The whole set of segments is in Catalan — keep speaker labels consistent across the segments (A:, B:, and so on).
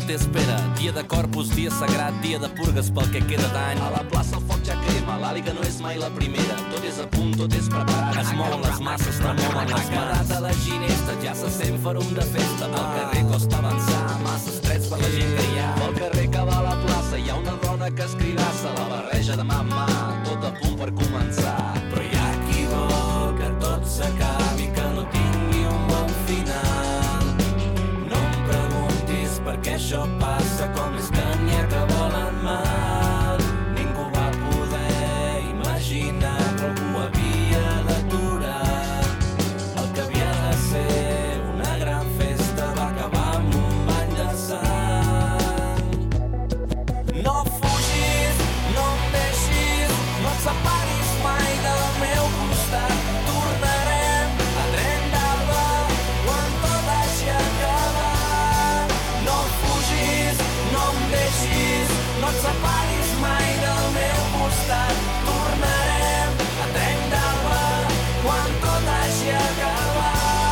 A: no té espera. Dia de Corpus, dia sagrat, dia de purgues pel que queda d'any.
B: A la plaça el foc ja crema, l'àliga no és mai la primera. Tot és a punt, tot és preparat.
A: Es mouen les masses, tremolen les mans.
B: A la ginesta ja se sent ferum de festa. Pel carrer costa avançar, massa estrets per la gent que hi ha. Pel carrer que va a la plaça hi ha una dona que es cridassa. La barreja de mà en mà, tot a punt per començar.
A: Però hi ha qui vol que tot s'acabi, que no tingui un bon final. No em preguntis per què això passa, com és que n'hi ha que volen mal. Ningú va poder imaginar, però algú havia d'aturar. El que havia de ser una gran festa va acabar amb un bany de sang. No fugis, no em deixis, no et separis mai del meu costat. Tornarem a tren d'alba quan tot hagi acabat. No fugis, no em deixis, no et separis mai del meu costat. Tornarem a tren d'alba quan tot hagi acabat.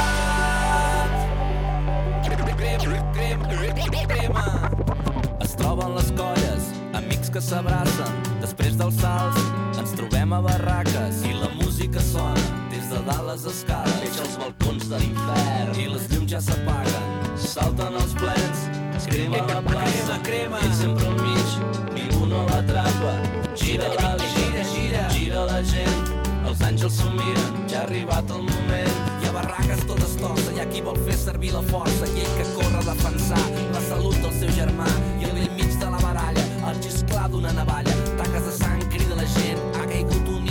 A: Crema. Es troben les colles, amics que s'abracen. Després dels salts ens trobem a barraques i la música sona des de dalt les escales.
B: Veig els balcons de l'infern
A: I les llums ja s'apaguen.
B: salten els plens, es crema la plaça. Ell sempre al mig, ningú no l'atrapa. Gira l'àliga, gira la gent. Els àngels s'ho miren, ja ha arribat el moment.
A: Hi ha barraques tot estosa, hi ha qui vol fer servir la força i ell que corre a defensar la salut del seu germà. I al bell mig de la baralla, el xisclar d'una navalla, taques de sang, crida la gent, ha caigut un